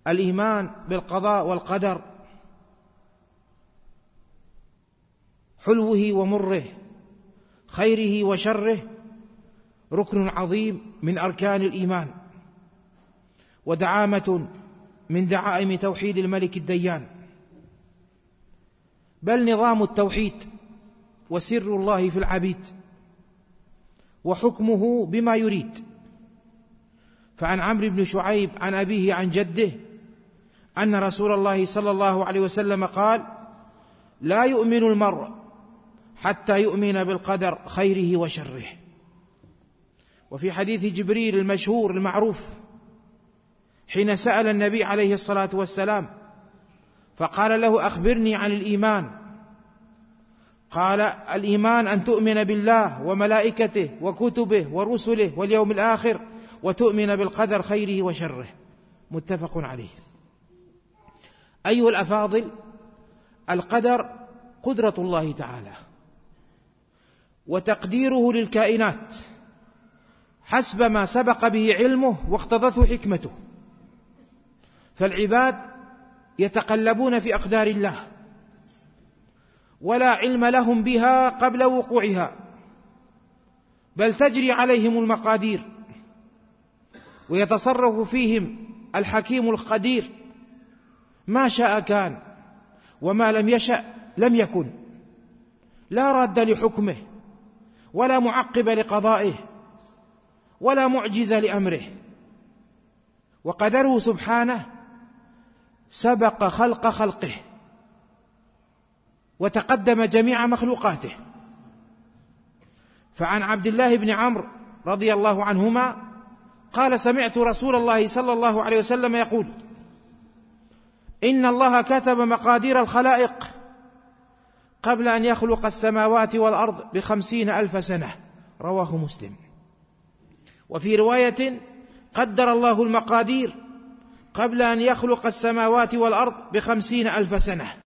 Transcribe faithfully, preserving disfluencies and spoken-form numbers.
الإيمان بالقضاء والقدر حلوه ومره، خيره وشره، ركن عظيم من أركان الإيمان، ودعامة من دعائم توحيد الملك الديان، بل نظام التوحيد وسر الله في العبيد وحكمه بما يريد. فعن عمرو بن شعيب عن أبيه عن جده أن رسول الله صلى الله عليه وسلم قال: لا يؤمن المرء حتى يؤمن بالقدر خيره وشره. وفي حديث جبريل المشهور المعروف حين سأل النبي عليه الصلاة والسلام فقال له: أخبرني عن الإيمان. قال: الإيمان أن تؤمن بالله وملائكته وكتبه ورسله واليوم الآخر وتؤمن بالقدر خيره وشره. متفق عليه. أيها الأفاضل، القدر قدرة الله تعالى وتقديره للكائنات حسب ما سبق به علمه واقتضته حكمته، فالعباد يتقلبون في أقدار الله ولا علم لهم بها قبل وقوعها، بل تجري عليهم المقادير ويتصرف فيهم الحكيم القدير، ما شاء كان وما لم يشأ لم يكن، لا راد لحكمه ولا معقب لقضائه ولا معجز لأمره. وقدره سبحانه سبق خلق خلقه وتقدم جميع مخلوقاته. فعن عبد الله بن عمرو رضي الله عنهما قال: سمعت رسول الله صلى الله عليه وسلم يقول: إن الله كتب مقادير الخلائق قبل أن يخلق السماوات والأرض بخمسين ألف سنة. رواه مسلم. وفي رواية: قدر الله المقادير قبل أن يخلق السماوات والأرض بخمسين ألف سنة.